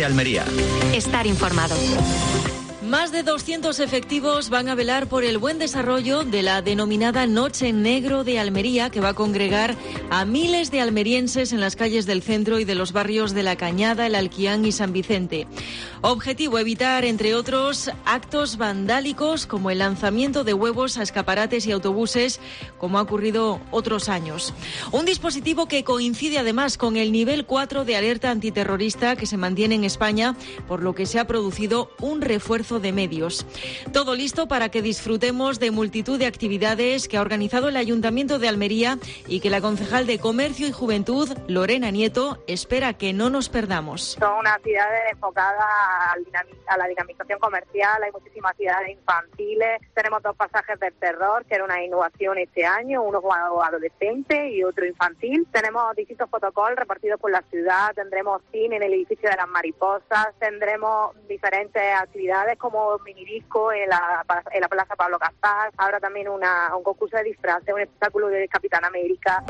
COPE Almería. Estar informado. Más de 200 efectivos van a velar por el buen desarrollo de la denominada Noche en Negro de Almería, que va a congregar a miles de almerienses en las calles del centro y de los barrios de La Cañada, El Alquián y San Vicente. Objetivo: evitar, entre otros, actos vandálicos como el lanzamiento de huevos a escaparates y autobuses, como ha ocurrido otros años. Un dispositivo que coincide además con el nivel 4 de alerta antiterrorista que se mantiene en España, por lo que se ha producido un refuerzo de medios. Todo listo para que disfrutemos de multitud de actividades que ha organizado el Ayuntamiento de Almería y que la concejal de Comercio y Juventud, Lorena Nieto, espera que no nos perdamos. Son unas actividades enfocadas a la dinamización comercial, hay muchísimas actividades infantiles, tenemos 2 pasajes del terror, que era una innovación este año, uno adolescente y otro infantil. Tenemos distintos protocolos repartidos por la ciudad, tendremos cine en el edificio de las mariposas, tendremos diferentes actividades como minidisco en la Plaza Pablo Casals, habrá también un concurso de disfraces, un espectáculo de Capitán América.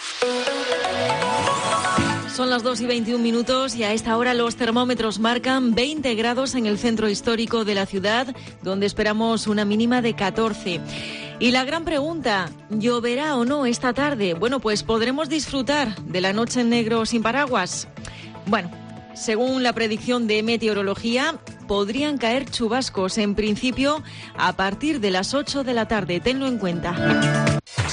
Son las 2:21 y a esta hora los termómetros marcan 20 grados en el centro histórico de la ciudad, donde esperamos una mínima de 14. Y la gran pregunta, ¿lloverá o no esta tarde? Bueno, pues podremos disfrutar de la noche en negro sin paraguas. Bueno, según la predicción de meteorología, podrían caer chubascos en principio a partir de las 8 de la tarde. Tenlo en cuenta.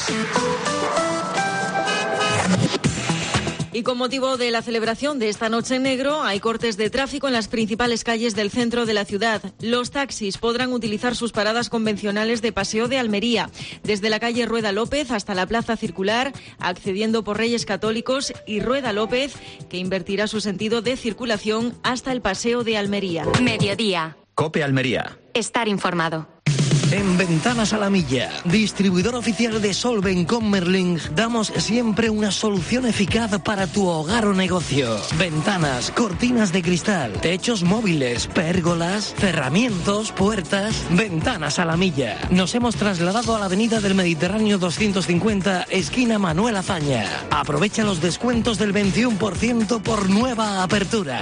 Y con motivo de la celebración de esta Noche en Negro, hay cortes de tráfico en las principales calles del centro de la ciudad. Los taxis podrán utilizar sus paradas convencionales de Paseo de Almería, desde la calle Rueda López hasta la Plaza Circular, accediendo por Reyes Católicos y Rueda López, que invertirá su sentido de circulación hasta el Paseo de Almería. Mediodía. COPE Almería. Estar informado. En Ventanas a la Milla, distribuidor oficial de Solven con Merlin, damos siempre una solución eficaz para tu hogar o negocio. Ventanas, cortinas de cristal, techos móviles, pérgolas, cerramientos, puertas. Ventanas a la Milla. Nos hemos trasladado a la avenida del Mediterráneo 250, esquina Manuel Azaña. Aprovecha los descuentos del 21% por nueva apertura.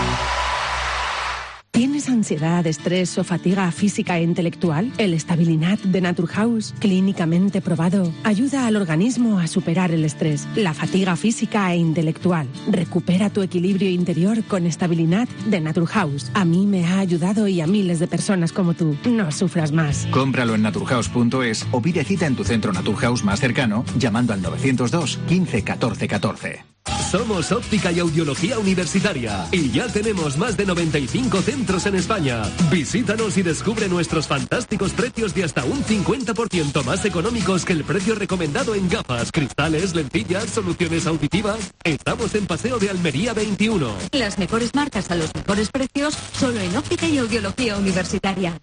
¿Tienes ansiedad, estrés o fatiga física e intelectual? El Stabilinat de Naturhaus, clínicamente probado, ayuda al organismo a superar el estrés, la fatiga física e intelectual. Recupera tu equilibrio interior con Stabilinat de Naturhaus. A mí me ha ayudado y a miles de personas como tú. No sufras más. Cómpralo en naturhaus.es o pide cita en tu centro Naturhaus más cercano llamando al 902 15 14 14. Somos Óptica y Audiología Universitaria y ya tenemos más de 95 centros en España. Visítanos y descubre nuestros fantásticos precios de hasta un 50% más económicos que el precio recomendado en gafas, cristales, lentillas, soluciones auditivas. Estamos en Paseo de Almería 21. Las mejores marcas a los mejores precios, solo en Óptica y Audiología Universitaria.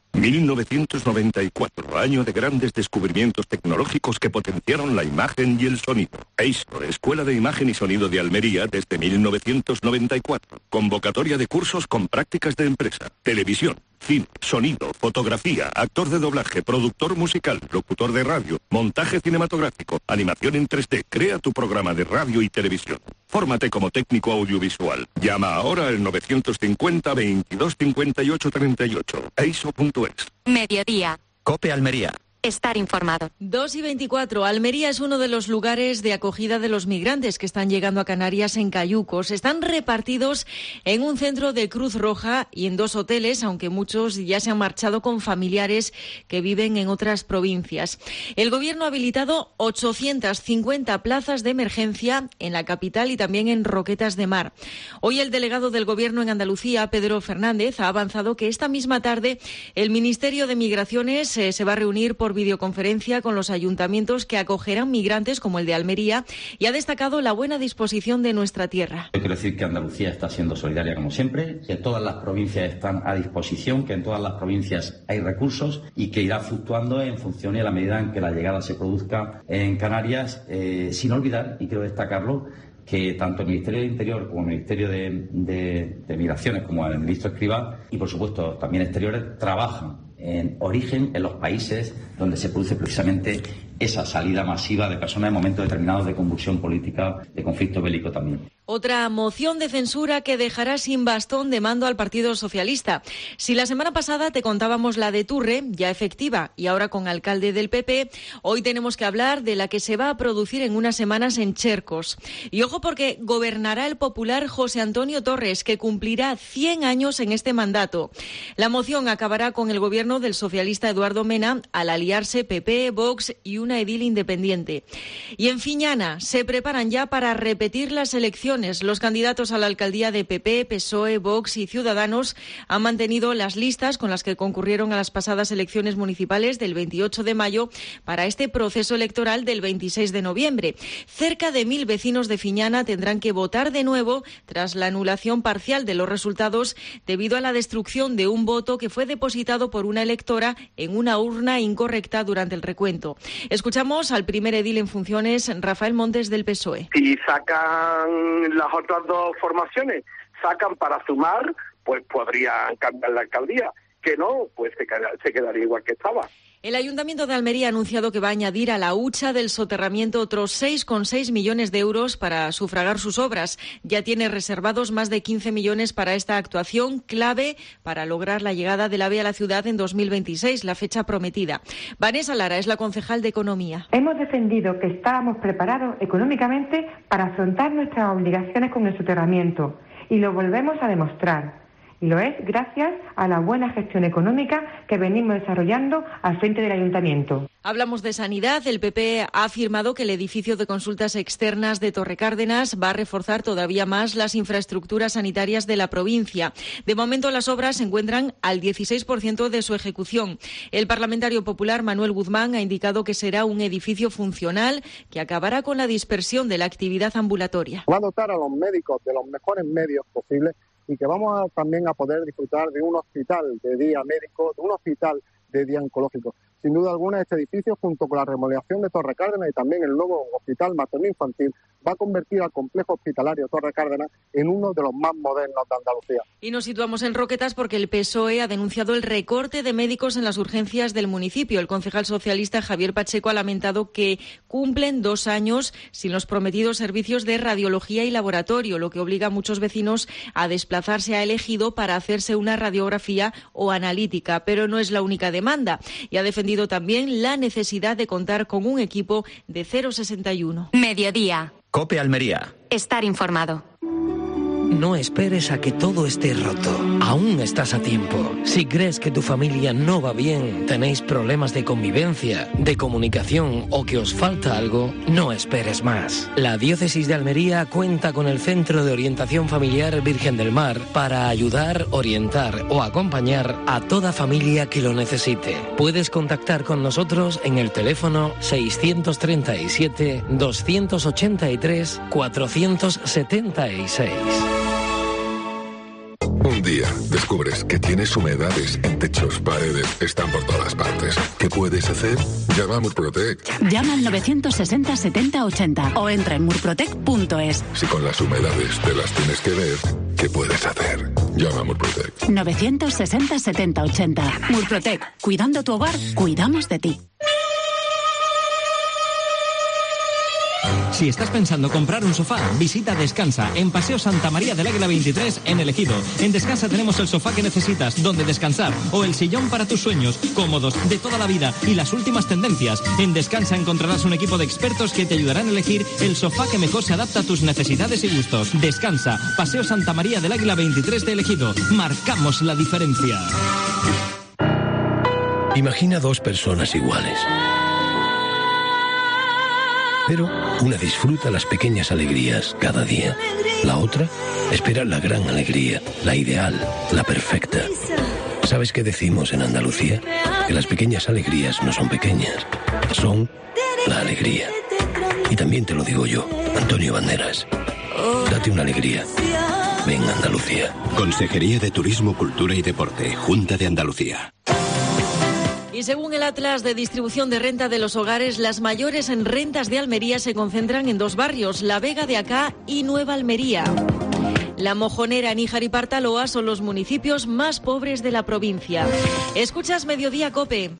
1994, año de grandes descubrimientos tecnológicos que potenciaron la imagen y el sonido. EISO, Escuela de Imagen y Sonido de Almería desde 1994. Convocatoria de cursos con prácticas de empresa, televisión, cine, sonido, fotografía, actor de doblaje, productor musical, locutor de radio, montaje cinematográfico, animación en 3D. Crea tu programa de radio y televisión. Fórmate como técnico audiovisual. Llama ahora al 950 22 58 38. eiso.es. Mediodía. COPE Almería. Estar informado. 2:24. Almería es uno de los lugares de acogida de los migrantes que están llegando a Canarias en cayucos. Están repartidos en un centro de Cruz Roja y en 2 hoteles, aunque muchos ya se han marchado con familiares que viven en otras provincias. El Gobierno ha habilitado 850 plazas de emergencia en la capital y también en Roquetas de Mar. Hoy el delegado del Gobierno en Andalucía, Pedro Fernández, ha avanzado que esta misma tarde el Ministerio de Migraciones se va a reunir por videoconferencia con los ayuntamientos que acogerán migrantes como el de Almería y ha destacado la buena disposición de nuestra tierra. Yo quiero decir que Andalucía está siendo solidaria como siempre, que todas las provincias están a disposición, que en todas las provincias hay recursos y que irá fluctuando en función y a la medida en que la llegada se produzca en Canarias, sin olvidar, y quiero destacarlo, que tanto el Ministerio del Interior como el Ministerio de Migraciones como el ministro Escrivá y por supuesto también Exteriores trabajan en origen en los países donde se produce precisamente esa salida masiva de personas en momentos determinados de convulsión política, de conflicto bélico también. Otra moción de censura que dejará sin bastón de mando al Partido Socialista. Si la semana pasada te contábamos la de Turre, ya efectiva, y ahora con alcalde del PP, hoy tenemos que hablar de la que se va a producir en unas semanas en Chercos. Y ojo, porque gobernará el popular José Antonio Torres, que cumplirá 100 años en este mandato. La moción acabará con el gobierno del socialista Eduardo Mena al aliarse PP, Vox y una edil independiente. Y en Fiñana se preparan ya para repetir las elecciones. Los candidatos a la alcaldía de PP, PSOE, Vox y Ciudadanos han mantenido las listas con las que concurrieron a las pasadas elecciones municipales del 28 de mayo para este proceso electoral del 26 de noviembre. Cerca de 1.000 vecinos de Fiñana tendrán que votar de nuevo tras la anulación parcial de los resultados debido a la destrucción de un voto que fue depositado por una electora en una urna incorrecta durante el recuento. Escuchamos al primer edil en funciones, Rafael Montes, del PSOE. Si sacan las otras dos formaciones, sacan para sumar, pues podrían cambiar la alcaldía. Que no, pues se quedaría igual que estaba. El Ayuntamiento de Almería ha anunciado que va a añadir a la hucha del soterramiento otros 6,6 millones de euros para sufragar sus obras. Ya tiene reservados más de 15 millones para esta actuación, clave para lograr la llegada del AVE a la ciudad en 2026, la fecha prometida. Vanessa Lara es la concejal de Economía. Hemos defendido que estábamos preparados económicamente para afrontar nuestras obligaciones con el soterramiento y lo volvemos a demostrar. Y lo es gracias a la buena gestión económica que venimos desarrollando al frente del Ayuntamiento. Hablamos de sanidad. El PP ha afirmado que el edificio de consultas externas de Torrecárdenas va a reforzar todavía más las infraestructuras sanitarias de la provincia. De momento, las obras se encuentran al 16% de su ejecución. El parlamentario popular Manuel Guzmán ha indicado que será un edificio funcional que acabará con la dispersión de la actividad ambulatoria. Va a dotar a los médicos de los mejores medios posibles y que vamos también a poder disfrutar de un hospital de día médico, de un hospital de día oncológico. Sin duda alguna, este edificio, junto con la remodelación de Torrecárdenas y también el nuevo hospital materno-infantil, va a convertir al complejo hospitalario Torrecárdenas en uno de los más modernos de Andalucía. Y nos situamos en Roquetas porque el PSOE ha denunciado el recorte de médicos en las urgencias del municipio. El concejal socialista Javier Pacheco ha lamentado que cumplen 2 años sin los prometidos servicios de radiología y laboratorio, lo que obliga a muchos vecinos a desplazarse a El Ejido para hacerse una radiografía o analítica. Pero no es la única demanda y ha defendido también la necesidad de contar con un equipo de 061. Mediodía. COPE Almería. Estar informado. No esperes a que todo esté roto. Aún estás a tiempo. Si crees que tu familia no va bien, tenéis problemas de convivencia, de comunicación o que os falta algo, no esperes más. La Diócesis de Almería cuenta con el Centro de Orientación Familiar Virgen del Mar para ayudar, orientar o acompañar a toda familia que lo necesite. Puedes contactar con nosotros en el teléfono 637 283 476. Un día descubres que tienes humedades en techos, paredes, están por todas partes. ¿Qué puedes hacer? Llama a Murprotec. Llama al 960 70 80 o entra en murprotec.es. Si con las humedades te las tienes que ver, ¿qué puedes hacer? Llama a Murprotec. 960 70 80. Murprotec. Cuidando tu hogar, cuidamos de ti. Si estás pensando comprar un sofá, visita Descansa, en Paseo Santa María del Águila 23, en El Ejido. En Descansa tenemos el sofá que necesitas, donde descansar, o el sillón para tus sueños, cómodos, de toda la vida y las últimas tendencias. En Descansa encontrarás un equipo de expertos que te ayudarán a elegir el sofá que mejor se adapta a tus necesidades y gustos. Descansa, Paseo Santa María del Águila 23 de El Ejido. Marcamos la diferencia. Imagina 2 personas iguales. Pero una disfruta las pequeñas alegrías cada día. La otra espera la gran alegría, la ideal, la perfecta. ¿Sabes qué decimos en Andalucía? Que las pequeñas alegrías no son pequeñas, son la alegría. Y también te lo digo yo, Antonio Banderas. Date una alegría. Ven a Andalucía. Consejería de Turismo, Cultura y Deporte, Junta de Andalucía. Y según el Atlas de Distribución de Renta de los Hogares, las mayores en rentas de Almería se concentran en 2 barrios, La Vega de Acá y Nueva Almería. La Mojonera, Níjar y Partaloa son los municipios más pobres de la provincia. Escuchas Mediodía COPE.